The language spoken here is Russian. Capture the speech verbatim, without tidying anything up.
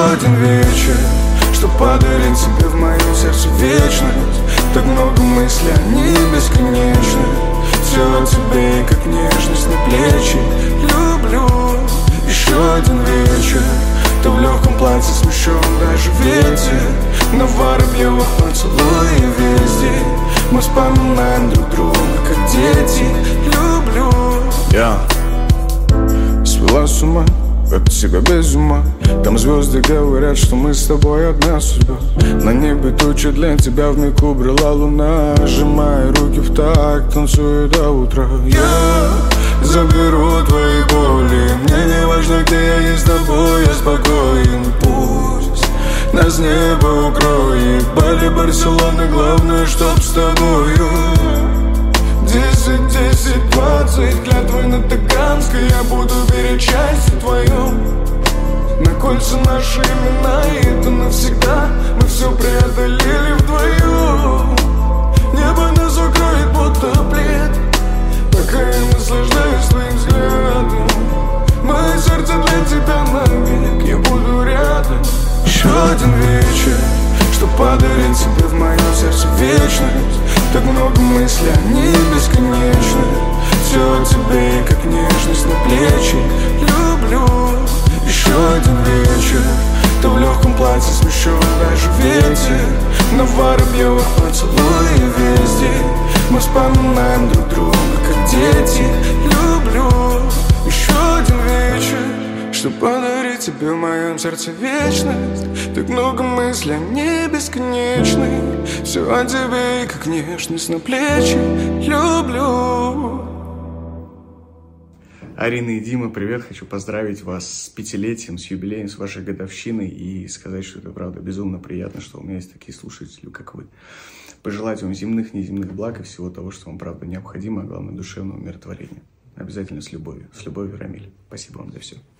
один вечер, что подарить тебе в моем сердце вечность. Так много мыслей, они бесконечны. Все о тебе, как нежность на плечи. Люблю. Еще один вечер, ты в легком платье, смущен даже ветер. На воробьевых поцелуи весь день. Мы вспоминаем друг друга, как дети. Люблю. Я свела с ума от тебя без ума. Там звезды говорят, что мы с тобой одна судьба. На небе тучи, для тебя вмиг убрала луна. Сжимая руки в такт, танцую до утра. Я заберу твои боли. Мне не важно, где я есть с тобой. Я спокоен, пусть нас небо укроет. Бали, Барселона, главное, чтоб с тобою. Десять, десять, двадцать, клятвы на Таганской. Я буду беречь счастье твое. На кольца наши имена, и это навсегда. Мы все преодолели вдвоем. Небо нас укроет, будто плед. Пока я наслаждаюсь твоим взглядом. Мое сердце для тебя навек. Я буду рядом. Еще один вечер, что подарить тебе в моем сердце вечность. Так много мыслей, они бесконечны. Все о тебе, как нежность на плечи. Люблю. Еще один вечер, ты в легком платье, смещен даже ветер. На воробьевых поцелуи весь день. Мы вспоминаем друг друга, как дети. Люблю. Еще один вечер, что подарить тебе в моем сердце вечность. Так много мыслей, они бесконечны. Все о тебе, как нежность на плечи. Люблю. Арина и Дима, привет! Хочу поздравить вас с пятилетием, с юбилеем, с вашей годовщиной и сказать, что это, правда, безумно приятно, что у меня есть такие слушатели, как вы. Пожелать вам земных, неземных благ и всего того, что вам, правда, необходимо, а главное, душевного умиротворения. Обязательно с любовью. С любовью, Рамиль. Спасибо вам за все.